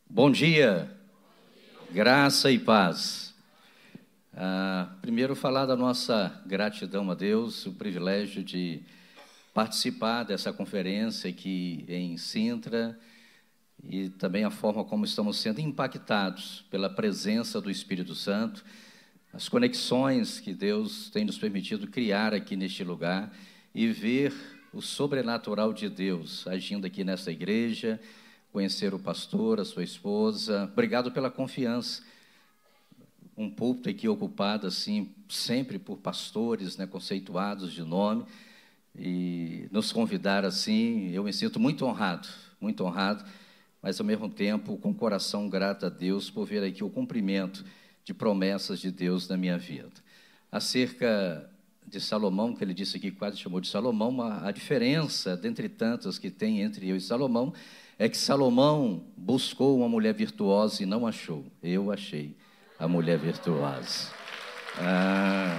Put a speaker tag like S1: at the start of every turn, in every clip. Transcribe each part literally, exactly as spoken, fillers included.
S1: Bom dia, graça e paz. Ah, primeiro, falar da nossa gratidão a Deus, o privilégio de participar dessa conferência aqui em Sintra e também a forma como estamos sendo impactados pela presença do Espírito Santo, as conexões que Deus tem nos permitido criar aqui neste lugar e ver o sobrenatural de Deus agindo aqui nessa igreja, conhecer o pastor, a sua esposa. Obrigado pela confiança. Um púlpito aqui ocupado, assim, sempre por pastores, né, conceituados de nome, e nos convidar assim, eu me sinto muito honrado, muito honrado, mas ao mesmo tempo com o coração grato a Deus por ver aqui o cumprimento de promessas de Deus na minha vida. Acerca de Salomão, que ele disse aqui, quase chamou de Salomão, a, a diferença, dentre tantas que tem entre eu e Salomão, é que Salomão buscou uma mulher virtuosa e não achou. Eu achei a mulher virtuosa. Ah.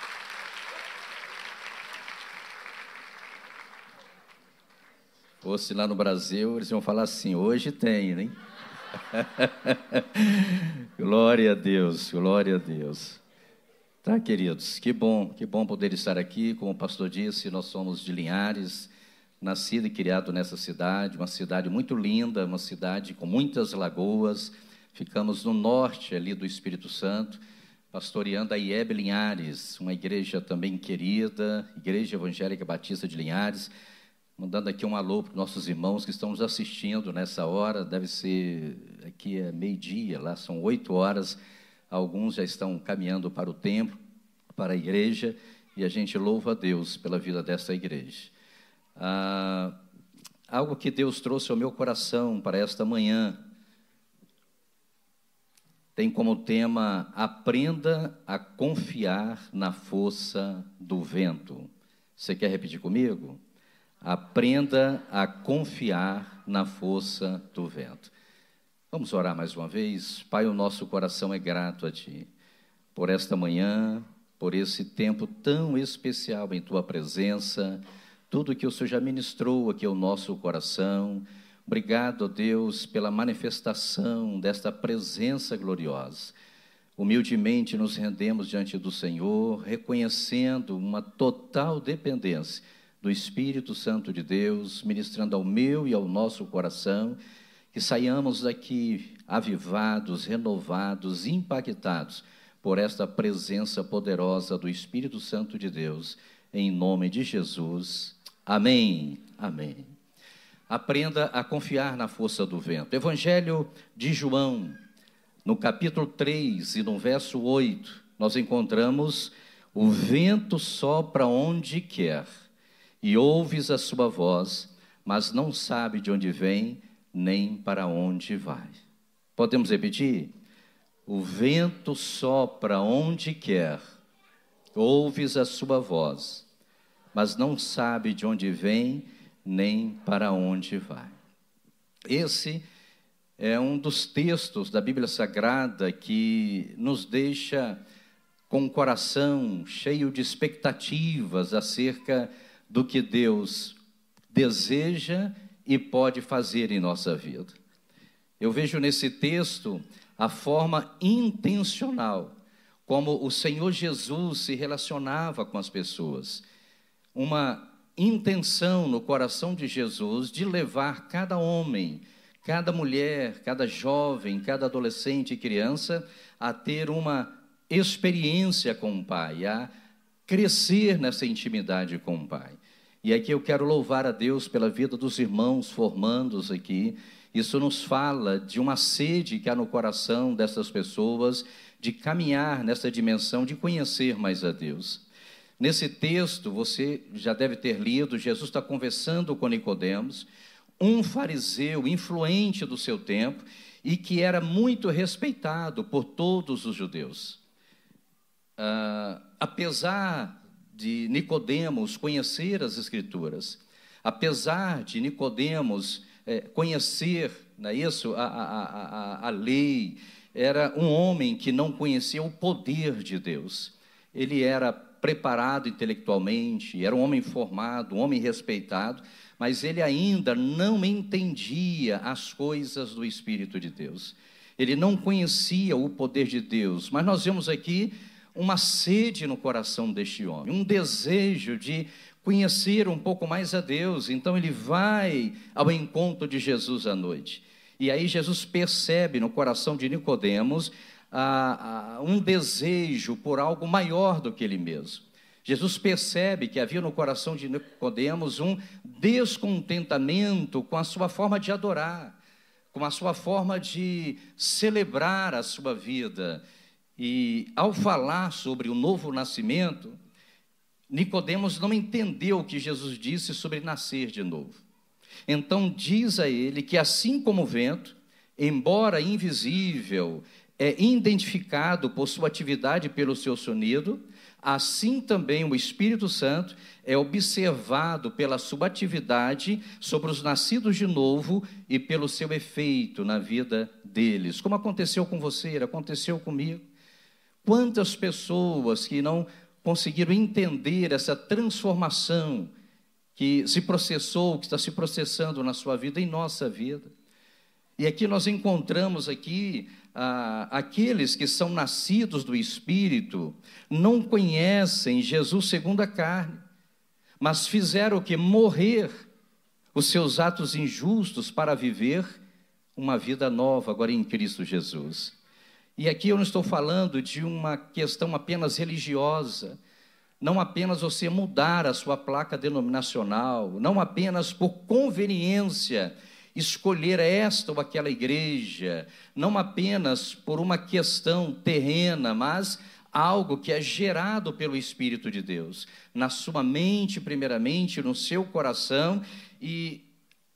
S1: Fosse lá no Brasil, eles iam falar assim, hoje tem, né? Glória a Deus, glória a Deus. Tá, queridos, que bom, que bom poder estar aqui. Como o pastor disse, nós somos de Linhares, nascido e criado nessa cidade, uma cidade muito linda, uma cidade com muitas lagoas. Ficamos no norte ali do Espírito Santo, pastoreando a I E B Linhares, uma igreja também querida, Igreja Evangélica Batista de Linhares. Mandando aqui um alô para os nossos irmãos que estão nos assistindo nessa hora, deve ser, aqui é meio-dia, lá são oito horas, alguns já estão caminhando para o templo, para a igreja, e a gente louva a Deus pela vida dessa igreja. Ah, algo que Deus trouxe ao meu coração para esta manhã, tem como tema, aprenda a confiar na força do vento. Você quer repetir comigo? Aprenda a confiar na força do vento. Vamos orar mais uma vez? Pai, o nosso coração é grato a Ti, por esta manhã, por esse tempo tão especial em Tua presença, tudo que o Senhor já ministrou aqui ao nosso coração. Obrigado, Deus, pela manifestação desta presença gloriosa. Humildemente nos rendemos diante do Senhor, reconhecendo uma total dependência do Espírito Santo de Deus, ministrando ao meu e ao nosso coração, que saiamos daqui avivados, renovados, impactados por esta presença poderosa do Espírito Santo de Deus, em nome de Jesus. Amém. Amém. Aprenda a confiar na força do vento. Evangelho de João, no capítulo três e no verso oito, nós encontramos: o vento sopra onde quer, e ouves a sua voz, mas não sabe de onde vem, nem para onde vai. Podemos repetir? O vento sopra onde quer, ouves a sua voz, mas não sabe de onde vem, nem para onde vai. Esse é um dos textos da Bíblia Sagrada que nos deixa com o coração cheio de expectativas acerca do que Deus deseja e pode fazer em nossa vida. Eu vejo nesse texto a forma intencional como o Senhor Jesus se relacionava com as pessoas. Uma intenção no coração de Jesus de levar cada homem, cada mulher, cada jovem, cada adolescente e criança a ter uma experiência com o Pai, a crescer nessa intimidade com o Pai. E aqui eu quero louvar a Deus pela vida dos irmãos formandos aqui. Isso nos fala de uma sede que há no coração dessas pessoas de caminhar nessa dimensão de conhecer mais a Deus. Nesse texto, você já deve ter lido, Jesus está conversando com Nicodemos, um fariseu influente do seu tempo e que era muito respeitado por todos os judeus. Ah, apesar de Nicodemos conhecer as Escrituras, apesar de Nicodemos é, conhecer, não é isso, a, a, a, a lei, era um homem que não conhecia o poder de Deus. Ele era preparado intelectualmente, era um homem formado, um homem respeitado, mas ele ainda não entendia as coisas do Espírito de Deus. Ele não conhecia o poder de Deus, mas nós vemos aqui uma sede no coração deste homem, um desejo de conhecer um pouco mais a Deus. Então ele vai ao encontro de Jesus à noite, e aí Jesus percebe no coração de Nicodemos ah, ah, um desejo por algo maior do que ele mesmo. Jesus percebe que havia no coração de Nicodemos um descontentamento com a sua forma de adorar, com a sua forma de celebrar a sua vida. E ao falar sobre o novo nascimento, Nicodemos não entendeu o que Jesus disse sobre nascer de novo. Então diz a ele que assim como o vento, embora invisível, é identificado por sua atividade e pelo seu sonido, assim também o Espírito Santo é observado pela sua atividade sobre os nascidos de novo e pelo seu efeito na vida deles. Como aconteceu com você, aconteceu comigo. Quantas pessoas que não conseguiram entender essa transformação que se processou, que está se processando na sua vida, em nossa vida. E aqui nós encontramos aqui ah, aqueles que são nascidos do Espírito, não conhecem Jesus segundo a carne, mas fizeram o que? Morrer os seus atos injustos para viver uma vida nova agora em Cristo Jesus. E aqui eu não estou falando de uma questão apenas religiosa, não apenas você mudar a sua placa denominacional, não apenas por conveniência escolher esta ou aquela igreja, não apenas por uma questão terrena, mas algo que é gerado pelo Espírito de Deus, na sua mente primeiramente, no seu coração, e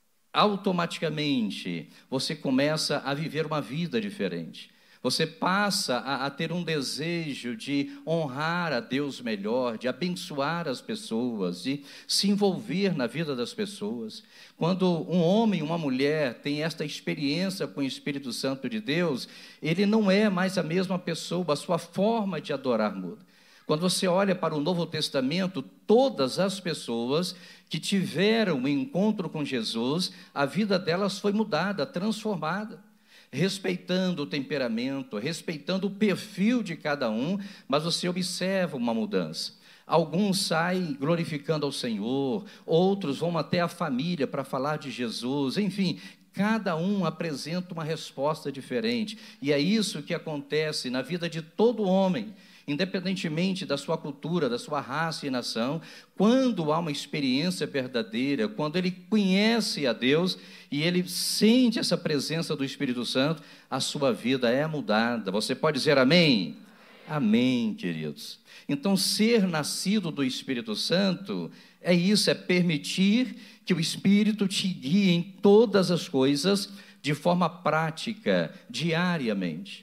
S1: automaticamente você começa a viver uma vida diferente. Você passa a, a ter um desejo de honrar a Deus melhor, de abençoar as pessoas, de se envolver na vida das pessoas. Quando um homem, uma mulher tem esta experiência com o Espírito Santo de Deus, ele não é mais a mesma pessoa, a sua forma de adorar muda. Quando você olha para o Novo Testamento, todas as pessoas que tiveram um encontro com Jesus, a vida delas foi mudada, transformada. Respeitando o temperamento, respeitando o perfil de cada um, mas você observa uma mudança. Alguns saem glorificando ao Senhor, outros vão até a família para falar de Jesus, enfim, cada um apresenta uma resposta diferente, e é isso que acontece na vida de todo homem, independentemente da sua cultura, da sua raça e nação. Quando há uma experiência verdadeira, quando ele conhece a Deus e ele sente essa presença do Espírito Santo, a sua vida é mudada. Você pode dizer amém? Amém, queridos. Então, ser nascido do Espírito Santo é isso, é permitir que o Espírito te guie em todas as coisas de forma prática, diariamente.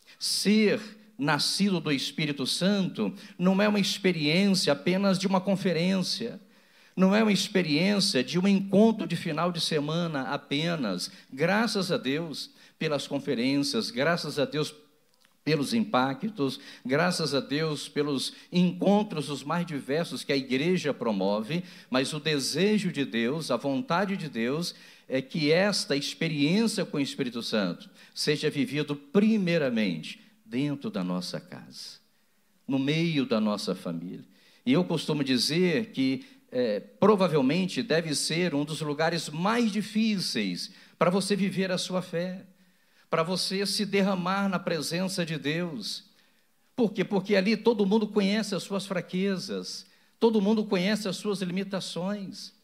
S1: Ser nascido do Espírito Santo não é uma experiência apenas de uma conferência, não é uma experiência de um encontro de final de semana apenas. Graças a Deus pelas conferências, graças a Deus pelos impactos, graças a Deus pelos encontros os mais diversos que a igreja promove, mas o desejo de Deus, a vontade de Deus é que esta experiência com o Espírito Santo seja vivido primeiramente dentro da nossa casa, no meio da nossa família. E eu costumo dizer que é, provavelmente deve ser um dos lugares mais difíceis para você viver a sua fé, para você se derramar na presença de Deus. Por quê? Porque ali todo mundo conhece as suas fraquezas, todo mundo conhece as suas limitações.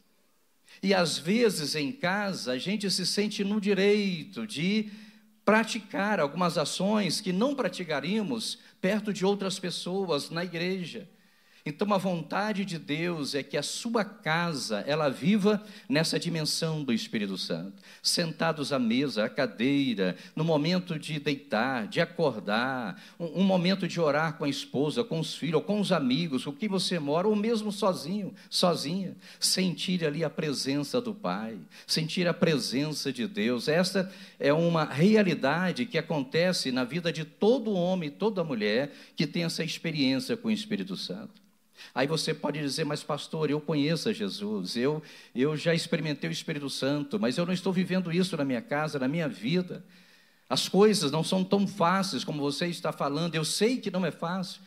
S1: E às vezes em casa a gente se sente no direito de praticar algumas ações que não praticaríamos perto de outras pessoas na igreja. Então a vontade de Deus é que a sua casa, ela viva nessa dimensão do Espírito Santo, sentados à mesa, à cadeira, no momento de deitar, de acordar, um, um momento de orar com a esposa, com os filhos, ou com os amigos, com quem você mora, ou mesmo sozinho, sozinha, sentir ali a presença do Pai, sentir a presença de Deus. Esta é uma realidade que acontece na vida de todo homem e toda mulher que tem essa experiência com o Espírito Santo. Aí você pode dizer, mas pastor, eu conheço a Jesus, eu, eu já experimentei o Espírito Santo, mas eu não estou vivendo isso na minha casa, na minha vida. As coisas não são tão fáceis como você está falando, eu sei que não é fácil.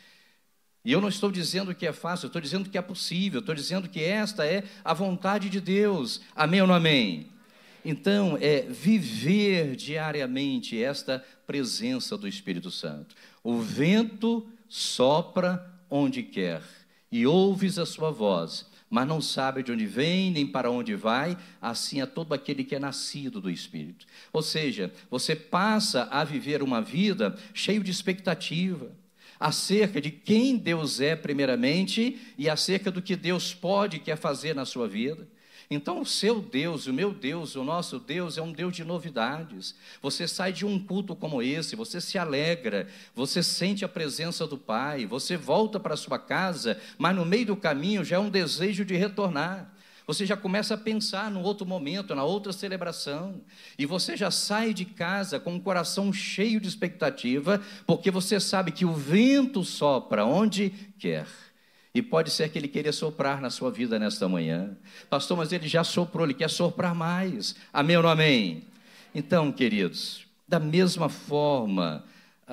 S1: E eu não estou dizendo que é fácil, eu estou dizendo que é possível, eu estou dizendo que esta é a vontade de Deus. Amém ou não amém? Então, é viver diariamente esta presença do Espírito Santo. O vento sopra onde quer, e ouves a sua voz, mas não sabe de onde vem, nem para onde vai, assim é todo aquele que é nascido do Espírito. Ou seja, você passa a viver uma vida cheio de expectativa, acerca de quem Deus é primeiramente, e acerca do que Deus pode e quer fazer na sua vida. Então o seu Deus, o meu Deus, o nosso Deus é um Deus de novidades. Você sai de um culto como esse, você se alegra, você sente a presença do Pai, você volta para a sua casa, mas no meio do caminho já é um desejo de retornar. Você já começa a pensar no outro momento, na outra celebração, e você já sai de casa com o coração cheio de expectativa, porque você sabe que o vento sopra onde quer. E pode ser que ele queira soprar na sua vida nesta manhã. Pastor, mas ele já soprou, ele quer soprar mais. Amém ou não amém? Então, queridos, da mesma forma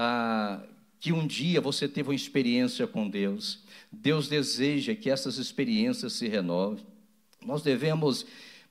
S1: ah, que um dia você teve uma experiência com Deus, Deus deseja que essas experiências se renovem. Nós devemos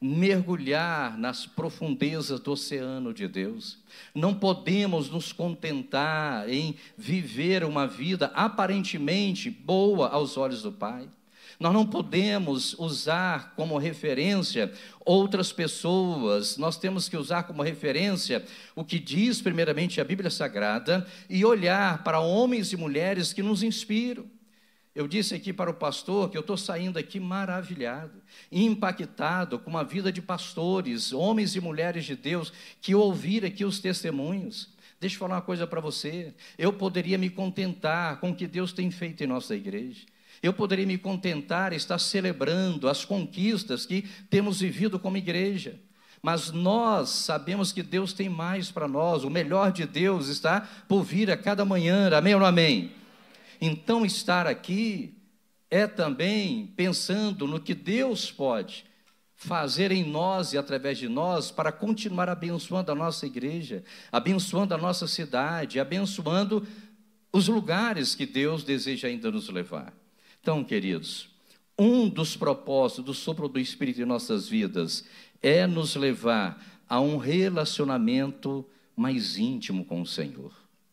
S1: mergulhar nas profundezas do oceano de Deus. Não podemos nos contentar em viver uma vida aparentemente boa aos olhos do Pai. Nós não podemos usar como referência outras pessoas, nós temos que usar como referência o que diz primeiramente a Bíblia Sagrada e olhar para homens e mulheres que nos inspiram. Eu disse aqui para o pastor que eu estou saindo aqui maravilhado, impactado com a vida de pastores, homens e mulheres de Deus, que ouviram aqui os testemunhos. Deixa eu falar uma coisa para você, eu poderia me contentar com o que Deus tem feito em nossa igreja. Eu poderia me contentar em estar celebrando as conquistas que temos vivido como igreja. Mas nós sabemos que Deus tem mais para nós, o melhor de Deus está por vir a cada manhã, amém ou não amém? Então, estar aqui é também pensando no que Deus pode fazer em nós e através de nós para continuar abençoando a nossa igreja, abençoando a nossa cidade, abençoando os lugares que Deus deseja ainda nos levar. Então, queridos, um dos propósitos do sopro do Espírito em nossas vidas é nos levar a um relacionamento mais íntimo com o Senhor.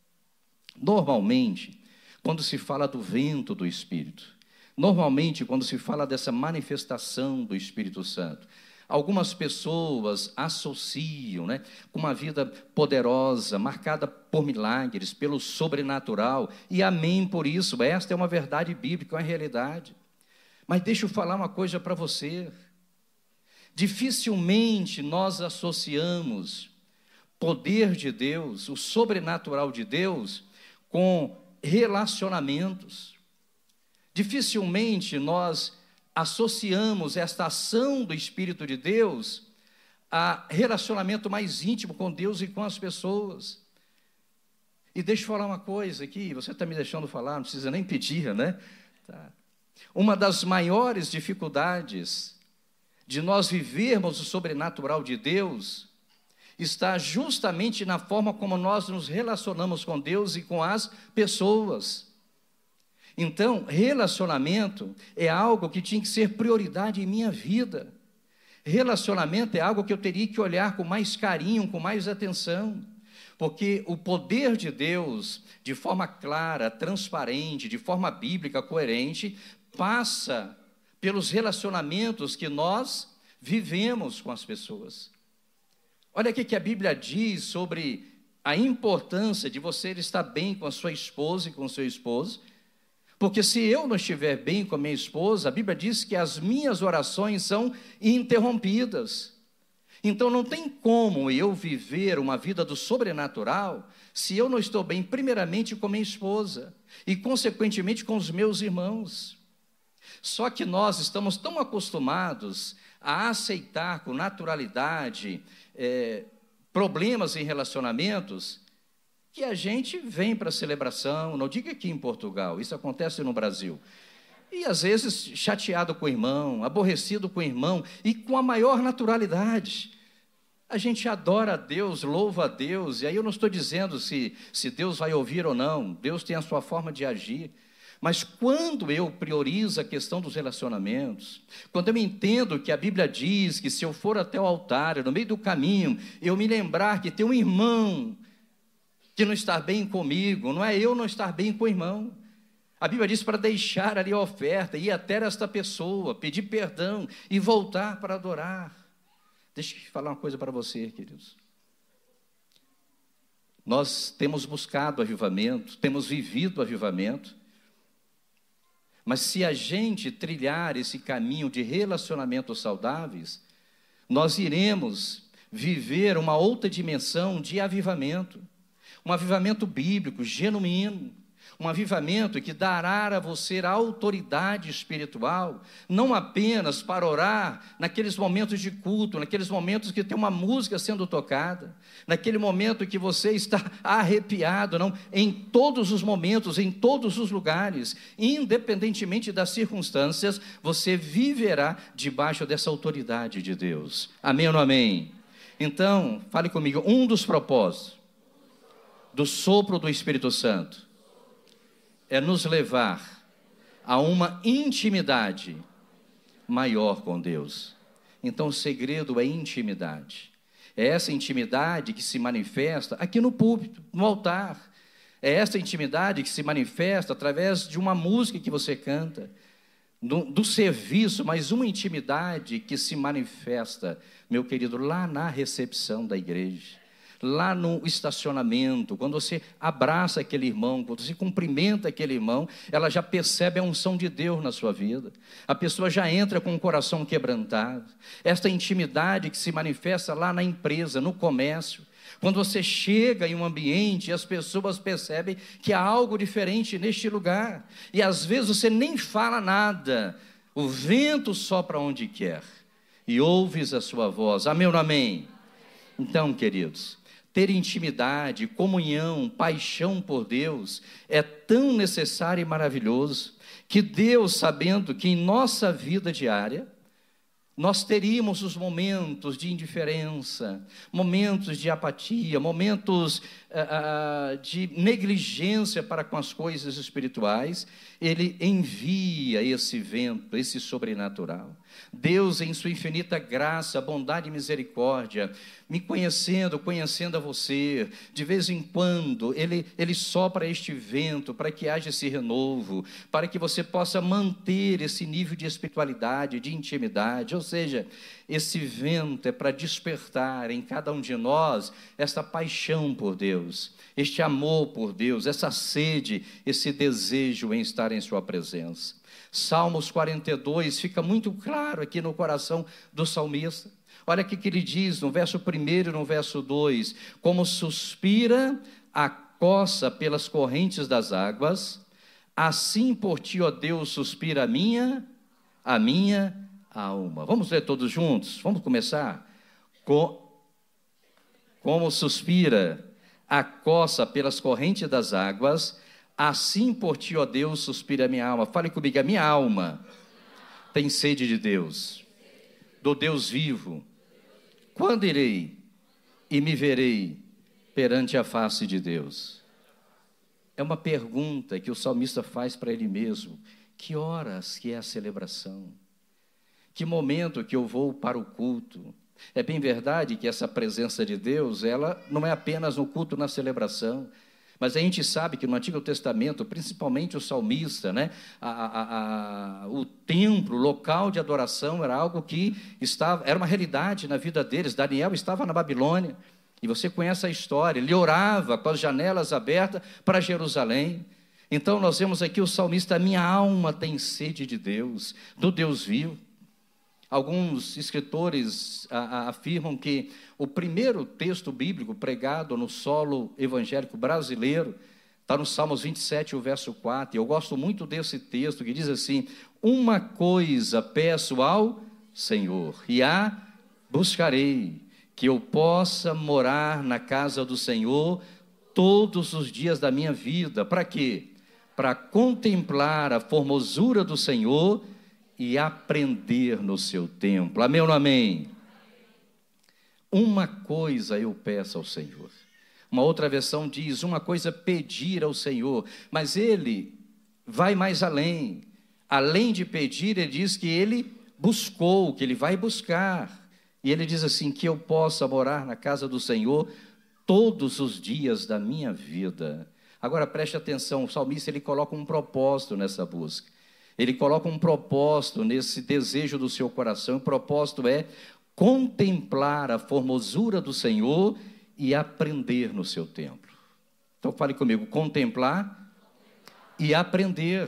S1: Normalmente, quando se fala do vento do Espírito, normalmente quando se fala dessa manifestação do Espírito Santo, algumas pessoas associam, né, com uma vida poderosa, marcada por milagres, pelo sobrenatural, e amém por isso, esta é uma verdade bíblica, é uma realidade. Mas deixa eu falar uma coisa para você, dificilmente nós associamos poder de Deus, o sobrenatural de Deus, com relacionamentos. Dificilmente nós associamos esta ação do Espírito de Deus a relacionamento mais íntimo com Deus e com as pessoas. E deixa eu falar uma coisa aqui, você está me deixando falar, não precisa nem pedir, né? Tá. Uma das maiores dificuldades de nós vivermos o sobrenatural de Deus está justamente na forma como nós nos relacionamos com Deus e com as pessoas. Então, relacionamento é algo que tinha que ser prioridade em minha vida. Relacionamento é algo que eu teria que olhar com mais carinho, com mais atenção, porque o poder de Deus, de forma clara, transparente, de forma bíblica, coerente, passa pelos relacionamentos que nós vivemos com as pessoas. Olha aqui que a Bíblia diz sobre a importância de você estar bem com a sua esposa e com o seu esposo, porque se eu não estiver bem com a minha esposa, a Bíblia diz que as minhas orações são interrompidas. Então não tem como eu viver uma vida do sobrenatural se eu não estou bem primeiramente com minha esposa e consequentemente com os meus irmãos. Só que nós estamos tão acostumados a aceitar com naturalidade é, problemas em relacionamentos, que a gente vem para a celebração, não diga aqui em Portugal, isso acontece no Brasil, E às vezes chateado com o irmão, aborrecido com o irmão, e com a maior naturalidade. A gente adora a Deus, louva a Deus, e aí eu não estou dizendo se, se Deus vai ouvir ou não, Deus tem a sua forma de agir. Mas quando eu priorizo a questão dos relacionamentos, quando eu entendo que a Bíblia diz que se eu for até o altar, no meio do caminho, eu me lembrar que tem um irmão que não está bem comigo, não é eu não estar bem com o irmão. A Bíblia diz para deixar ali a oferta, ir até esta pessoa, pedir perdão e voltar para adorar. Deixa eu falar uma coisa para você, queridos. Nós temos buscado avivamento, temos vivido avivamento, mas se a gente trilhar esse caminho de relacionamentos saudáveis, nós iremos viver uma outra dimensão de avivamento, um avivamento bíblico, genuíno, um avivamento que dará a você a autoridade espiritual, não apenas para orar naqueles momentos de culto, naqueles momentos que tem uma música sendo tocada, naquele momento que você está arrepiado, não, em todos os momentos, em todos os lugares, independentemente das circunstâncias, você viverá debaixo dessa autoridade de Deus. Amém ou não amém? Então, fale comigo, um dos propósitos do sopro do Espírito Santo é nos levar a uma intimidade maior com Deus. Então o segredo é intimidade. É essa intimidade que se manifesta aqui no púlpito, no altar. É essa intimidade que se manifesta através de uma música que você canta, do, do serviço, mas uma intimidade que se manifesta, meu querido, lá na recepção da igreja. Lá no estacionamento, quando você abraça aquele irmão, quando você cumprimenta aquele irmão, ela já percebe a unção de Deus na sua vida. A pessoa já entra com o coração quebrantado. Esta intimidade que se manifesta lá na empresa, no comércio. Quando você chega em um ambiente e as pessoas percebem que há algo diferente neste lugar. E às vezes você nem fala nada. O vento sopra onde quer. E ouves a sua voz. Amém ou não amém? Então, queridos, ter intimidade, comunhão, paixão por Deus é tão necessário e maravilhoso que Deus, sabendo que em nossa vida diária nós teríamos os momentos de indiferença, momentos de apatia, momentos uh, de negligência para com as coisas espirituais, Ele envia esse vento, esse sobrenatural. Deus, em sua infinita graça, bondade e misericórdia, me conhecendo, conhecendo a você, de vez em quando, Ele, Ele sopra este vento para que haja esse renovo, para que você possa manter esse nível de espiritualidade, de intimidade, ou seja, esse vento é para despertar em cada um de nós esta paixão por Deus, este amor por Deus, essa sede, esse desejo em estar em sua presença. Salmos quarenta e dois fica muito claro aqui no coração do salmista. Olha o que ele diz no verso primeiro e no verso dois: como suspira a coça pelas correntes das águas, assim por ti, ó Deus, suspira a minha, a minha alma. Vamos ler todos juntos? Vamos começar? Com, como suspira a coça pelas correntes das águas, assim por ti, ó Deus, suspira a minha alma. Fale comigo, a minha alma tem sede de Deus, do Deus vivo. Quando irei e me verei perante a face de Deus? É uma pergunta que o salmista faz para ele mesmo. Que horas que é a celebração? Que momento que eu vou para o culto? É bem verdade que essa presença de Deus, ela não é apenas no culto, na celebração, mas a gente sabe que no Antigo Testamento, principalmente o salmista, né, a, a, a, o templo, o local de adoração era algo que estava, era uma realidade na vida deles. Daniel estava na Babilônia, e você conhece a história, ele orava com as janelas abertas para Jerusalém. Então nós vemos aqui o salmista: minha alma tem sede de Deus, do Deus vivo. Alguns escritores a, a, afirmam que o primeiro texto bíblico pregado no solo evangélico brasileiro está no Salmos vinte e sete, o verso quatro. E eu gosto muito desse texto que diz assim: uma coisa peço ao Senhor, e a buscarei, que eu possa morar na casa do Senhor todos os dias da minha vida. Para quê? para contemplar a formosura do Senhor e aprender no seu templo. Amém ou não amém? Uma coisa eu peço ao Senhor. Uma outra versão diz, uma coisa pedir ao Senhor, mas ele vai mais além. Além de pedir, ele diz que ele buscou, que ele vai buscar. E ele diz assim, que eu possa morar na casa do Senhor todos os dias da minha vida. Agora preste atenção, o salmista ele coloca um propósito nessa busca. Ele coloca um propósito nesse desejo do seu coração. O propósito é contemplar a formosura do Senhor e aprender no seu templo. Então fale comigo, contemplar e aprender.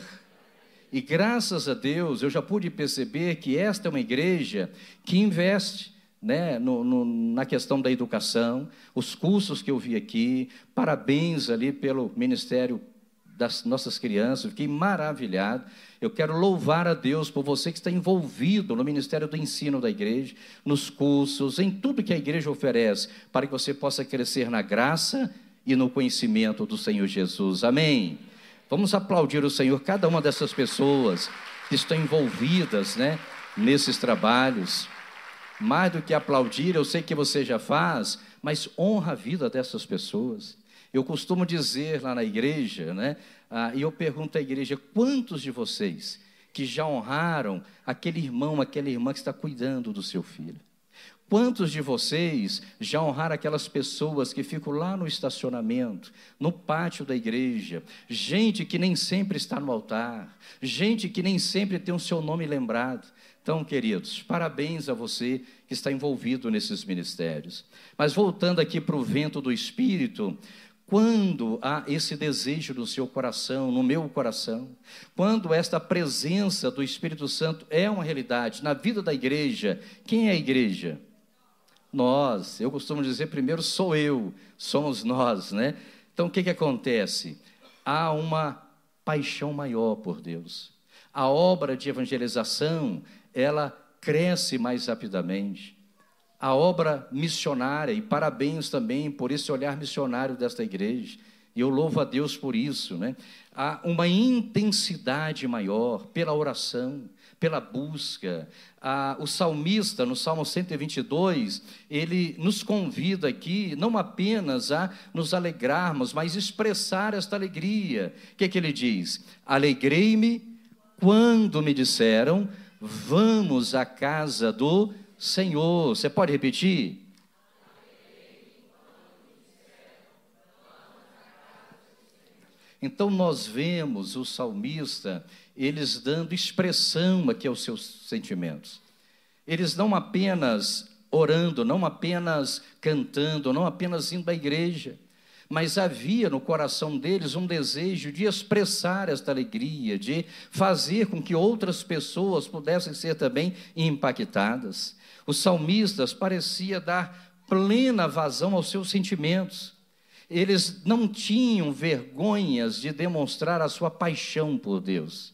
S1: E graças a Deus eu já pude perceber que esta é uma igreja que investe, né, no, no, na questão da educação, os cursos que eu vi aqui, parabéns ali pelo Ministério das nossas crianças, fiquei maravilhado. Eu quero louvar a Deus por você que está envolvido no Ministério do Ensino da igreja, nos cursos, em tudo que a igreja oferece, para que você possa crescer na graça e no conhecimento do Senhor Jesus. Amém? Vamos aplaudir o Senhor, cada uma dessas pessoas que estão envolvidas, né, nesses trabalhos. Mais do que aplaudir, eu sei que você já faz, mas honra a vida dessas pessoas. Eu costumo dizer lá na igreja, né, ah, e eu pergunto à igreja, quantos de vocês que já honraram aquele irmão, aquela irmã que está cuidando do seu filho? Quantos de vocês já honraram aquelas pessoas que ficam lá no estacionamento, no pátio da igreja, gente que nem sempre está no altar, gente que nem sempre tem o seu nome lembrado? Então, queridos, parabéns a você que está envolvido nesses ministérios. Mas voltando aqui para o vento do Espírito, quando há esse desejo no seu coração, no meu coração, quando esta presença do Espírito Santo é uma realidade na vida da igreja, quem é a igreja? Nós. Eu costumo dizer primeiro, sou eu, somos nós, né? Então, o que que acontece? Há uma paixão maior por Deus. A obra de evangelização, ela cresce mais rapidamente. A obra missionária, e parabéns também por esse olhar missionário desta igreja, e eu louvo a Deus por isso, né? Há uma intensidade maior pela oração, pela busca. Ah, o salmista, no Salmo cento e vinte e dois, ele nos convida aqui, não apenas a nos alegrarmos, mas expressar esta alegria. O que é que ele diz? Alegrei-me quando me disseram, vamos à casa do Senhor. Você pode repetir? Então nós vemos o salmista, eles dando expressão aqui aos seus sentimentos. Eles não apenas orando, não apenas cantando, não apenas indo à igreja, mas havia no coração deles um desejo de expressar esta alegria, de fazer com que outras pessoas pudessem ser também impactadas. Os salmistas pareciam dar plena vazão aos seus sentimentos. Eles não tinham vergonhas de demonstrar a sua paixão por Deus,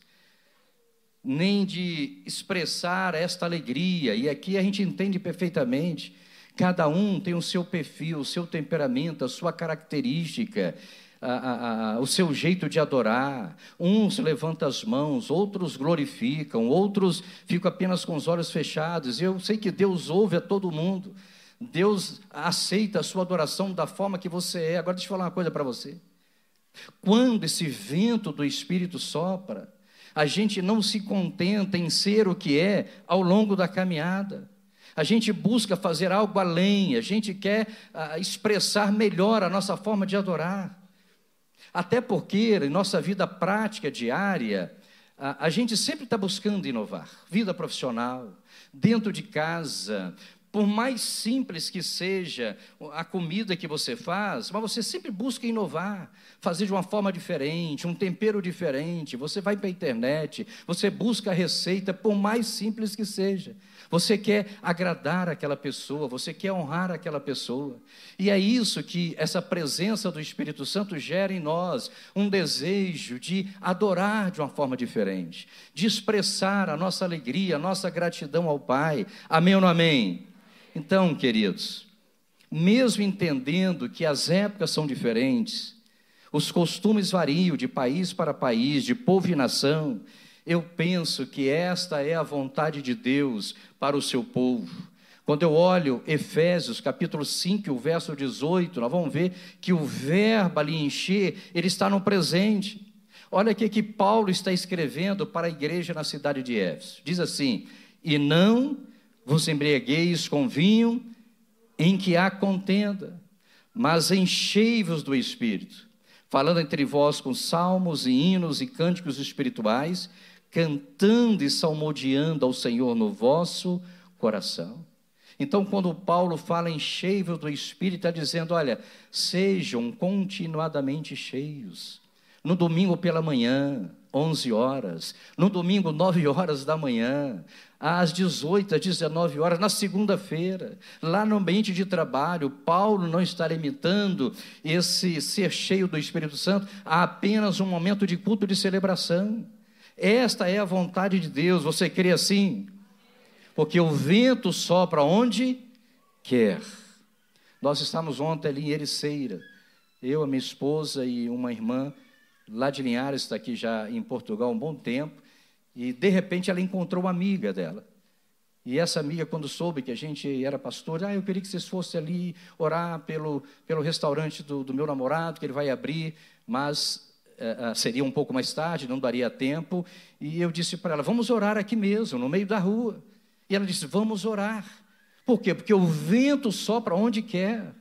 S1: nem de expressar esta alegria. E aqui a gente entende perfeitamente, cada um tem o seu perfil, o seu temperamento, a sua característica, a, a, a, o seu jeito de adorar. Uns levantam as mãos, outros glorificam, outros ficam apenas com os olhos fechados. Eu sei que Deus ouve a todo mundo, Deus aceita a sua adoração da forma que você é. Agora deixa eu falar uma coisa para você. Quando esse vento do Espírito sopra, a gente não se contenta em ser o que é ao longo da caminhada. A gente busca fazer algo além, a gente quer ah, expressar melhor a nossa forma de adorar. Até porque, em nossa vida prática diária, a, a gente sempre está buscando inovar. Vida profissional, dentro de casa, por mais simples que seja a comida que você faz, mas você sempre busca inovar, fazer de uma forma diferente, um tempero diferente. Você vai para a internet, você busca a receita, por mais simples que seja. Você quer agradar aquela pessoa, você quer honrar aquela pessoa. E é isso que essa presença do Espírito Santo gera em nós, um desejo de adorar de uma forma diferente, de expressar a nossa alegria, a nossa gratidão ao Pai. Amém ou não amém? Então, queridos, mesmo entendendo que as épocas são diferentes, os costumes variam de país para país, de povo e nação. Eu penso que esta é a vontade de Deus para o seu povo. Quando eu olho Efésios, capítulo cinco, o verso dezoito, nós vamos ver que o verbo ali encher, ele está no presente. Olha o que Paulo está escrevendo para a igreja na cidade de Éfeso. Diz assim: e não vos embriagueis com vinho em que há contenda, mas enchei-vos do Espírito, falando entre vós com salmos e hinos e cânticos espirituais, cantando e salmodiando ao Senhor no vosso coração. Então, quando Paulo fala em enchei-vos do Espírito, está dizendo, olha, sejam continuadamente cheios. No domingo pela manhã, onze horas, no domingo, nove horas da manhã, às dezoito, às dezenove horas, na segunda-feira, lá no ambiente de trabalho. Paulo não está limitando esse ser cheio do Espírito Santo a apenas um momento de culto de celebração. Esta é a vontade de Deus. Você crê assim? Porque o vento sopra onde quer. Nós estávamos ontem ali em Ericeira, eu, a minha esposa e uma irmã lá de Linhares, está aqui já em Portugal há um bom tempo, e de repente ela encontrou uma amiga dela. E essa amiga, quando soube que a gente era pastor, ah, eu queria que vocês fossem ali orar pelo, pelo restaurante do, do meu namorado, que ele vai abrir, mas uh, seria um pouco mais tarde, não daria tempo. E eu disse para ela, vamos orar aqui mesmo, no meio da rua. E ela disse, vamos orar. Por quê? Porque o vento sopra onde quer.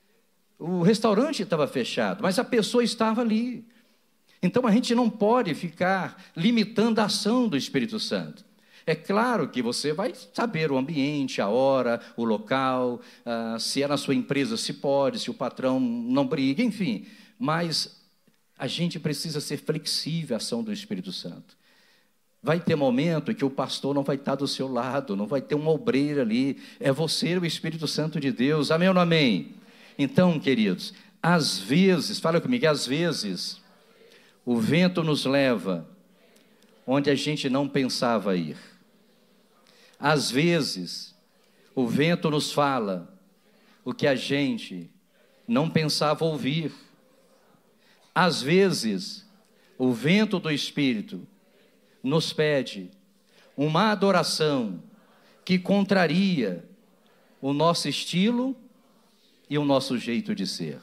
S1: O restaurante estava fechado, mas a pessoa estava ali. Então a gente não pode ficar limitando a ação do Espírito Santo. É claro que você vai saber o ambiente, a hora, o local, uh, se é na sua empresa, se pode, se o patrão não briga, enfim. Mas a gente precisa ser flexível à ação do Espírito Santo. Vai ter momento em que o pastor não vai estar do seu lado, não vai ter uma obreira ali, é você, o Espírito Santo de Deus, amém ou não amém? Então, queridos, às vezes, fala comigo, às vezes, o vento nos leva onde a gente não pensava ir. Às vezes, o vento nos fala o que a gente não pensava ouvir. Às vezes, o vento do Espírito nos pede uma adoração que contraria o nosso estilo e o nosso jeito de ser.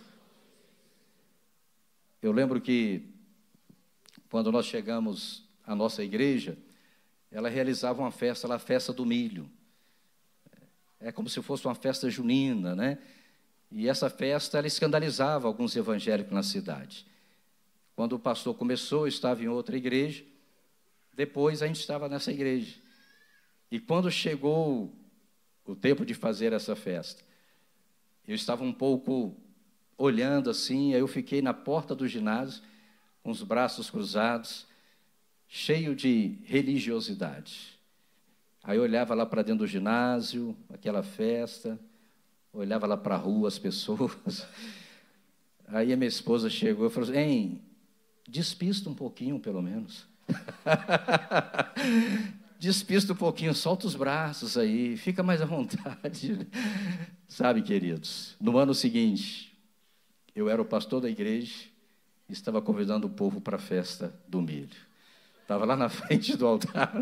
S1: Eu lembro que, quando nós chegamos à nossa igreja, ela realizava uma festa lá, a festa do milho. É como se fosse uma festa junina, né? E essa festa, ela escandalizava alguns evangélicos na cidade. Quando o pastor começou, eu estava em outra igreja, depois a gente estava nessa igreja. E quando chegou o tempo de fazer essa festa, eu estava um pouco olhando assim, aí eu fiquei na porta do ginásio, com os braços cruzados, cheio de religiosidade. Aí eu olhava lá para dentro do ginásio, aquela festa, olhava lá para a rua, as pessoas. Aí a minha esposa chegou e falou assim, hein, despista um pouquinho, pelo menos. Despista um pouquinho, solta os braços aí, fica mais à vontade. Sabe, queridos, no ano seguinte, eu era o pastor da igreja e estava convidando o povo para a festa do milho. Estava lá na frente do altar,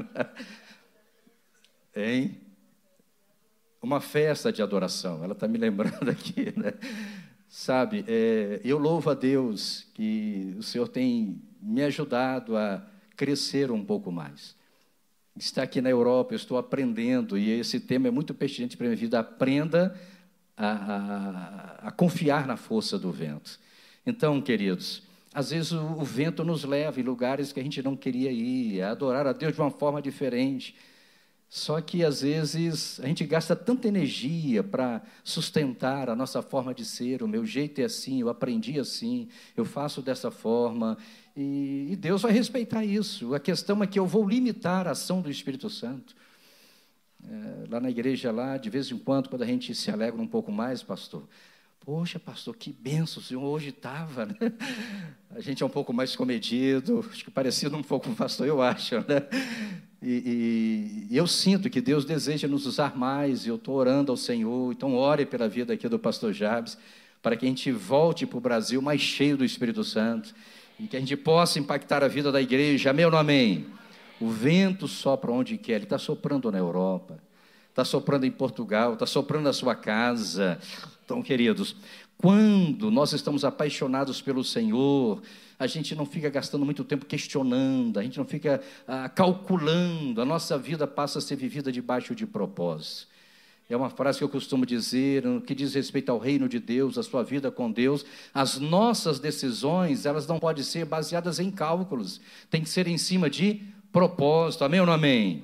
S1: hein? Uma festa de adoração, ela está me lembrando aqui, né? Sabe, é, eu louvo a Deus que o Senhor tem me ajudado a crescer um pouco mais. Está aqui na Europa, eu estou aprendendo, e esse tema é muito pertinente para a minha vida. Aprenda a, a, a confiar na força do vento. Então, queridos, às vezes o, o vento nos leva em lugares que a gente não queria ir, a adorar a Deus de uma forma diferente. Só que, às vezes, a gente gasta tanta energia para sustentar a nossa forma de ser, o meu jeito é assim, eu aprendi assim, eu faço dessa forma, e, e Deus vai respeitar isso. A questão é que eu vou limitar a ação do Espírito Santo. É, lá na igreja, lá, de vez em quando, quando a gente se alegra um pouco mais, pastor, poxa, pastor, que benção, o senhor hoje estava, né? A gente é um pouco mais comedido, acho que parecido um pouco com o pastor, eu acho, né? E, e, e eu sinto que Deus deseja nos usar mais, e eu estou orando ao Senhor, então ore pela vida aqui do pastor Jabes, para que a gente volte para o Brasil mais cheio do Espírito Santo, e que a gente possa impactar a vida da igreja. Amém ou não amém? O vento sopra onde quer, ele está soprando na Europa, está soprando em Portugal, está soprando na sua casa. Então, queridos, quando nós estamos apaixonados pelo Senhor, a gente não fica gastando muito tempo questionando, a gente não fica ah, calculando, a nossa vida passa a ser vivida debaixo de propósito. É uma frase que eu costumo dizer, no que diz respeito ao reino de Deus, a sua vida com Deus, as nossas decisões, elas não podem ser baseadas em cálculos, tem que ser em cima de propósito. Amém ou não amém?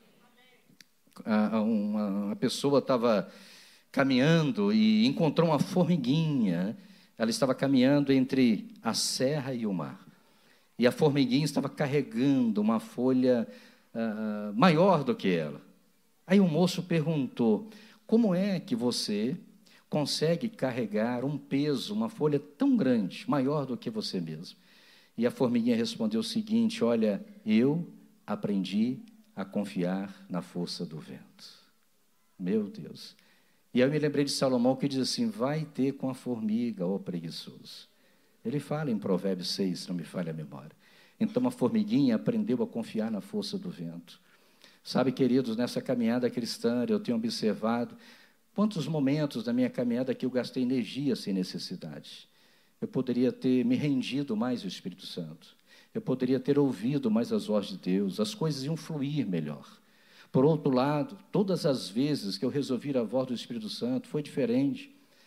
S1: Uma, uma pessoa estava caminhando e encontrou uma formiguinha. Ela estava caminhando entre a serra e o mar, e a formiguinha estava carregando uma folha uh, maior do que ela. Aí o moço perguntou: como é que você consegue carregar um peso, uma folha tão grande, maior do que você mesmo? E a formiguinha respondeu o seguinte: olha, eu aprendi a confiar na força do vento. Meu Deus! E aí eu me lembrei de Salomão, que diz assim: vai ter com a formiga, ó preguiçoso. Ele fala em Provérbios seis, se não me falha a memória. Então a formiguinha aprendeu a confiar na força do vento. Sabe, queridos, nessa caminhada cristã, eu tenho observado quantos momentos da minha caminhada que eu gastei energia sem necessidade. Eu poderia ter me rendido mais ao Espírito Santo. Eu poderia ter ouvido mais as vozes de Deus. As coisas iam fluir melhor. Por outro lado, todas as vezes que eu resolvi a voz do Espírito Santo, foi diferente.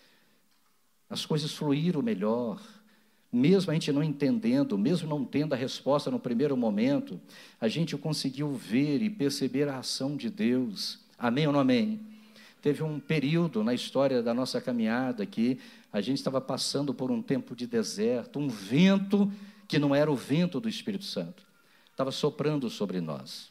S1: As coisas fluíram melhor. Mesmo a gente não entendendo, mesmo não tendo a resposta no primeiro momento, a gente conseguiu ver e perceber a ação de Deus. Amém ou não amém? Teve um período na história da nossa caminhada que a gente estava passando por um tempo de deserto, um vento que não era o vento do Espírito Santo, estava soprando sobre nós.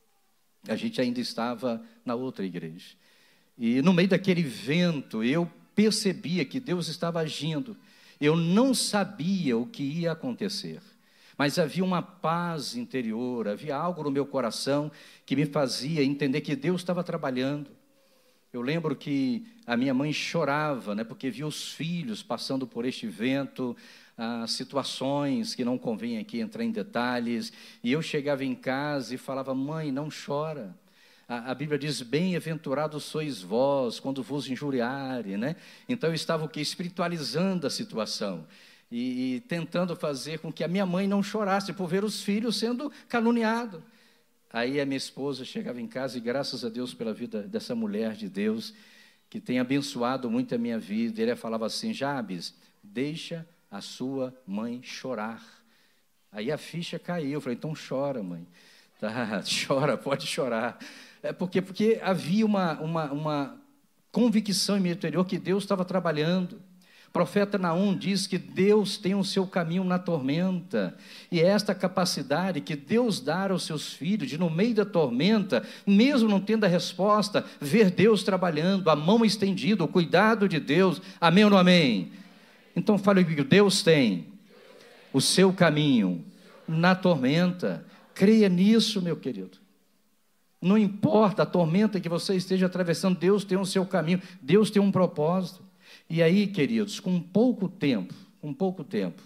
S1: A gente ainda estava na outra igreja. E no meio daquele vento, eu percebia que Deus estava agindo. Eu não sabia o que ia acontecer, mas havia uma paz interior, havia algo no meu coração que me fazia entender que Deus estava trabalhando. Eu lembro que a minha mãe chorava, né, porque via os filhos passando por este vento, ah, situações que não convém aqui entrar em detalhes, e eu chegava em casa e falava: mãe, não chora. A, a Bíblia diz: bem-aventurados sois vós, quando vos injuriarem, né? Então eu estava o quê? Espiritualizando a situação, e, e tentando fazer com que a minha mãe não chorasse por ver os filhos sendo caluniados. Aí a minha esposa chegava em casa, e graças a Deus pela vida dessa mulher de Deus, que tem abençoado muito a minha vida, ele falava assim: Jabes, deixa a sua mãe chorar. Aí a ficha caiu, eu falei: então chora, mãe. Tá, chora, pode chorar. É porque, porque havia uma, uma, uma convicção em meu interior que Deus estava trabalhando. O profeta Naum diz que Deus tem o seu caminho na tormenta, e é esta capacidade que Deus dá aos seus filhos, de no meio da tormenta, mesmo não tendo a resposta, ver Deus trabalhando, a mão estendida, o cuidado de Deus. Amém ou não amém? Então fale comigo: Deus tem o seu caminho na tormenta. Creia nisso, meu querido. Não importa a tormenta que você esteja atravessando, Deus tem o seu caminho, Deus tem um propósito. E aí, queridos, com pouco tempo, com pouco tempo,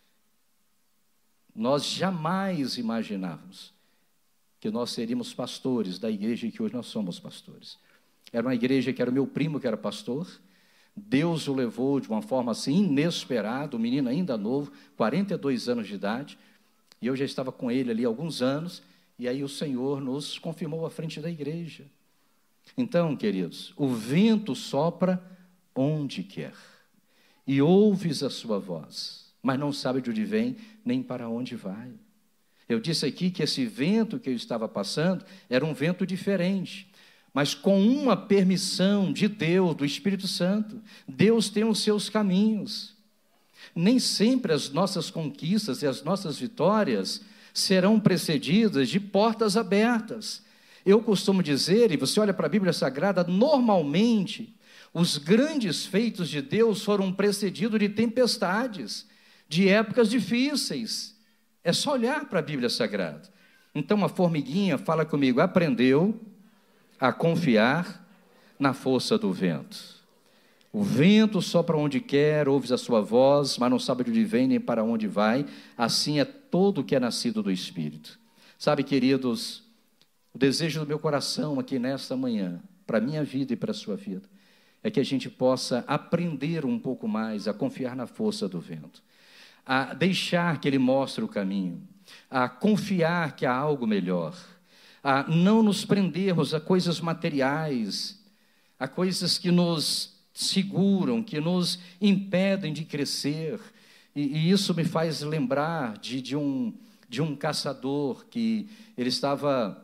S1: nós jamais imaginávamos que nós seríamos pastores da igreja que hoje nós somos pastores. Era uma igreja que era o meu primo que era pastor. Deus o levou de uma forma assim inesperada, um menino ainda novo, quarenta e dois anos de idade, e eu já estava com ele ali há alguns anos, e aí o Senhor nos confirmou à frente da igreja. Então, queridos, o vento sopra onde quer, e ouves a sua voz, mas não sabe de onde vem, nem para onde vai. Eu disse aqui que esse vento que eu estava passando era um vento diferente, mas com uma permissão de Deus, do Espírito Santo. Deus tem os seus caminhos. Nem sempre as nossas conquistas e as nossas vitórias serão precedidas de portas abertas. Eu costumo dizer, e você olha para a Bíblia Sagrada, normalmente os grandes feitos de Deus foram precedidos de tempestades, de épocas difíceis. É só olhar para a Bíblia Sagrada. Então a formiguinha, fala comigo, aprendeu a confiar na força do vento. O vento sopra onde quer, ouves a sua voz, mas não sabe de onde vem nem para onde vai. Assim é todo o que é nascido do Espírito. Sabe, queridos, o desejo do meu coração aqui nesta manhã, para a minha vida e para a sua vida, é que a gente possa aprender um pouco mais a confiar na força do vento, a deixar que ele mostre o caminho, a confiar que há algo melhor, a não nos prendermos a coisas materiais, a coisas que nos seguram, que nos impedem de crescer. E, e isso me faz lembrar de, de, um, de um caçador que ele estava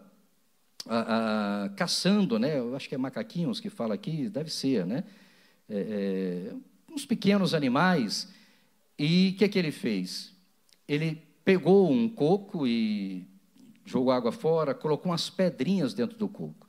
S1: a, a, caçando, né? Eu acho que é macaquinhos que fala aqui, deve ser, né? É, é, uns pequenos animais. E o que, que ele fez? Ele pegou um coco e jogou água fora, colocou umas pedrinhas dentro do coco.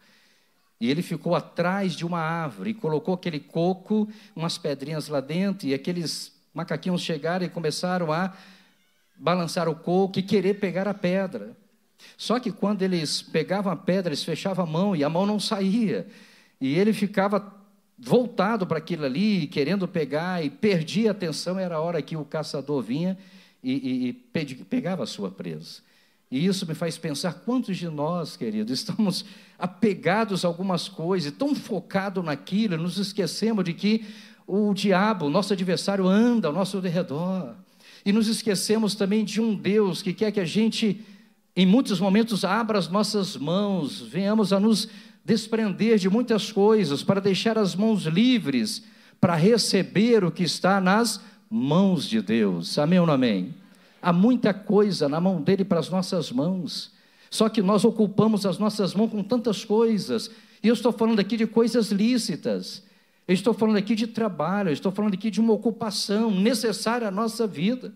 S1: E ele ficou atrás de uma árvore, e colocou aquele coco, umas pedrinhas lá dentro, e aqueles macaquinhos chegaram e começaram a balançar o coco e querer pegar a pedra. Só que quando eles pegavam a pedra, eles fechavam a mão, e a mão não saía. E ele ficava voltado para aquilo ali, querendo pegar, e perdia a atenção, era a hora que o caçador vinha e, e, e pegava a sua presa. E isso me faz pensar quantos de nós, queridos, estamos apegados a algumas coisas, tão focados naquilo, nos esquecemos de que o diabo, o nosso adversário, anda ao nosso redor. E nos esquecemos também de um Deus que quer que a gente, em muitos momentos, abra as nossas mãos, venhamos a nos desprender de muitas coisas, para deixar as mãos livres, para receber o que está nas mãos de Deus. Amém ou não amém? Há muita coisa na mão dele para as nossas mãos, só que nós ocupamos as nossas mãos com tantas coisas, e eu estou falando aqui de coisas lícitas, eu estou falando aqui de trabalho, eu estou falando aqui de uma ocupação necessária à nossa vida,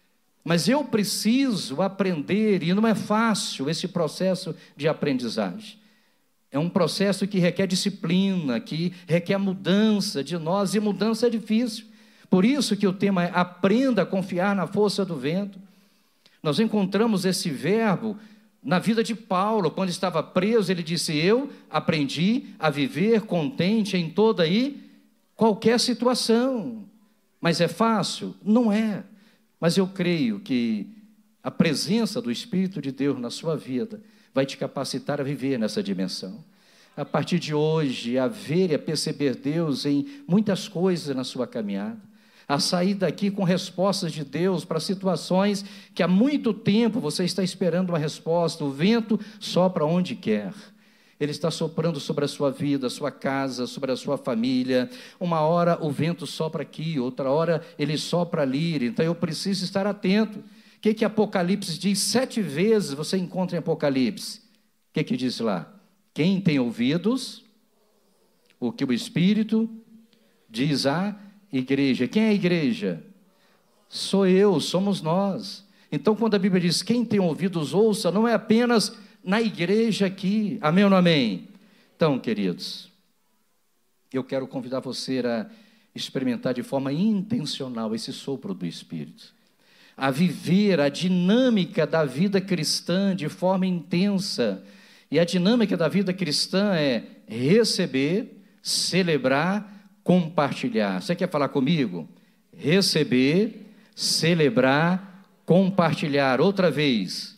S1: mas eu preciso aprender, e não é fácil esse processo de aprendizagem, é um processo que requer disciplina, que requer mudança de nós, e mudança é difícil. Por isso que o tema é aprenda a confiar na força do vento. Nós encontramos esse verbo na vida de Paulo, quando estava preso, ele disse, eu aprendi a viver contente em toda e qualquer situação. Mas é fácil? Não é. Mas eu creio que a presença do Espírito de Deus na sua vida vai te capacitar a viver nessa dimensão. A partir de hoje, a ver e a perceber Deus em muitas coisas na sua caminhada, a sair daqui com respostas de Deus para situações que há muito tempo você está esperando uma resposta. O vento sopra onde quer, ele está soprando sobre a sua vida, a sua casa, sobre a sua família. Uma hora o vento sopra aqui, outra hora ele sopra ali, então eu preciso estar atento. O que que Apocalipse diz? Sete vezes você encontra em Apocalipse. O que que diz lá? Quem tem ouvidos, o que o Espírito diz a igreja. Quem é a igreja? Sou eu, somos nós. Então, quando a Bíblia diz, quem tem ouvidos, ouça, não é apenas na igreja aqui. Amém ou não amém? Então, queridos, eu quero convidar você a experimentar de forma intencional esse sopro do Espírito, a viver a dinâmica da vida cristã de forma intensa. E a dinâmica da vida cristã é receber, celebrar, compartilhar. Você quer falar comigo? Receber, celebrar, compartilhar. Outra vez.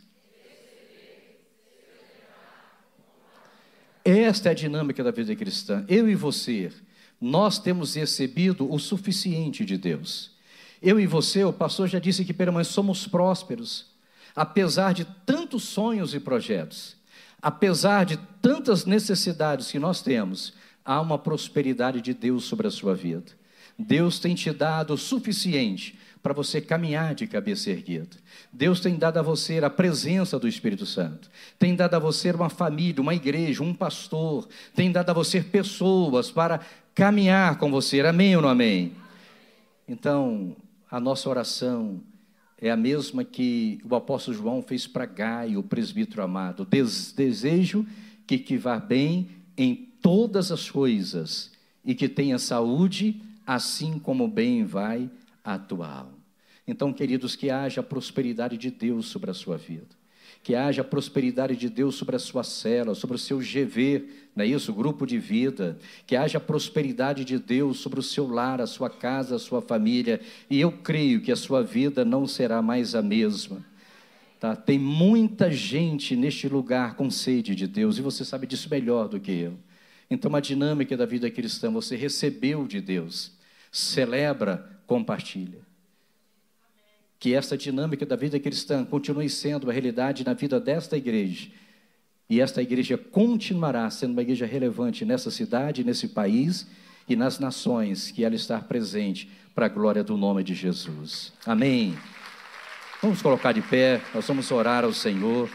S1: Esta é a dinâmica da vida cristã. Eu e você, nós temos recebido o suficiente de Deus. Eu e você, o pastor já disse que pelo menos somos prósperos, apesar de tantos sonhos e projetos. Apesar de tantas necessidades que nós temos, há uma prosperidade de Deus sobre a sua vida. Deus tem te dado o suficiente para você caminhar de cabeça erguida. Deus tem dado a você a presença do Espírito Santo. Tem dado a você uma família, uma igreja, um pastor. Tem dado a você pessoas para caminhar com você. Amém ou não amém? Então, a nossa oração é a mesma que o apóstolo João fez para Gaio, o presbítero amado. Des, desejo que te vá bem em todas as coisas e que tenha saúde, assim como bem vai a tua alma. Então, queridos, que haja a prosperidade de Deus sobre a sua vida. Que haja a prosperidade de Deus sobre a sua cela, sobre o seu G V, não é isso? Grupo de vida. Que haja a prosperidade de Deus sobre o seu lar, a sua casa, a sua família. E eu creio que a sua vida não será mais a mesma. Tá? Tem muita gente neste lugar com sede de Deus, e você sabe disso melhor do que eu. Então, a dinâmica da vida cristã, você recebeu de Deus, celebra, compartilha. Que essa dinâmica da vida cristã continue sendo a realidade na vida desta igreja. E esta igreja continuará sendo uma igreja relevante nessa cidade, nesse país e nas nações que ela está presente para a glória do nome de Jesus. Amém. Vamos colocar de pé, nós vamos orar ao Senhor.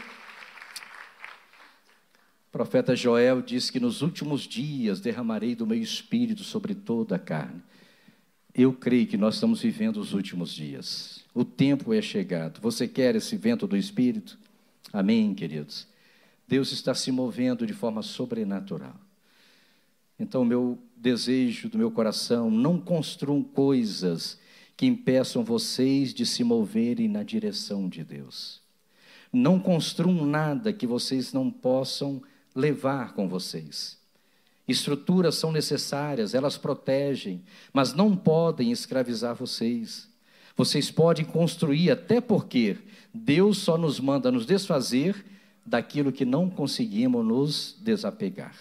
S1: O profeta Joel diz que nos últimos dias derramarei do meu espírito sobre toda a carne. Eu creio que nós estamos vivendo os últimos dias. O tempo é chegado. Você quer esse vento do Espírito? Amém, queridos? Deus está se movendo de forma sobrenatural. Então, o meu desejo do meu coração, não construam coisas que impeçam vocês de se moverem na direção de Deus. Não construam nada que vocês não possam levar com vocês. Estruturas são necessárias, elas protegem, mas não podem escravizar vocês. Vocês podem construir, até porque Deus só nos manda nos desfazer daquilo que não conseguimos nos desapegar.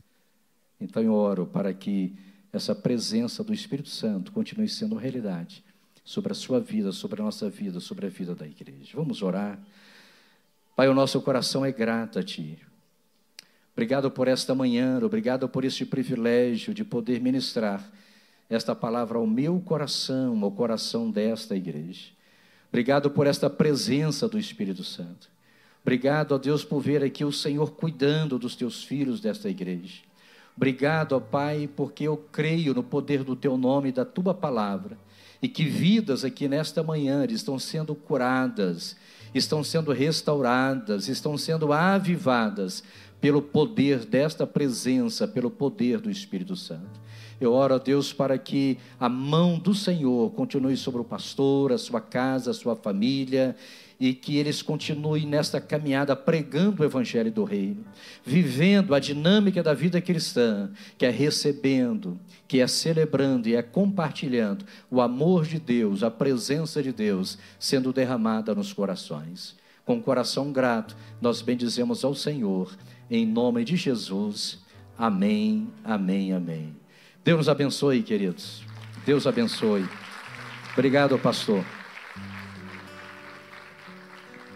S1: Então eu oro para que essa presença do Espírito Santo continue sendo uma realidade sobre a sua vida, sobre a nossa vida, sobre a vida da igreja. Vamos orar. Pai, o nosso coração é grato a Ti. Obrigado por esta manhã, obrigado por este privilégio de poder ministrar esta palavra ao meu coração, ao coração desta igreja. Obrigado por esta presença do Espírito Santo. Obrigado, ó Deus, por ver aqui o Senhor cuidando dos Teus filhos desta igreja. Obrigado, ó Pai, porque eu creio no poder do Teu nome e da Tua palavra, e que vidas aqui nesta manhã estão sendo curadas, estão sendo restauradas, estão sendo avivadas, pelo poder desta presença, pelo poder do Espírito Santo. Eu oro a Deus para que a mão do Senhor continue sobre o pastor, a sua casa, a sua família, e que eles continuem nesta caminhada pregando o Evangelho do Reino, vivendo a dinâmica da vida cristã, que é recebendo, que é celebrando e é compartilhando o amor de Deus, a presença de Deus sendo derramada nos corações. Com o coração grato, nós bendizemos ao Senhor, em nome de Jesus. Amém, amém, amém. Deus nos abençoe, queridos. Deus abençoe. Obrigado, pastor.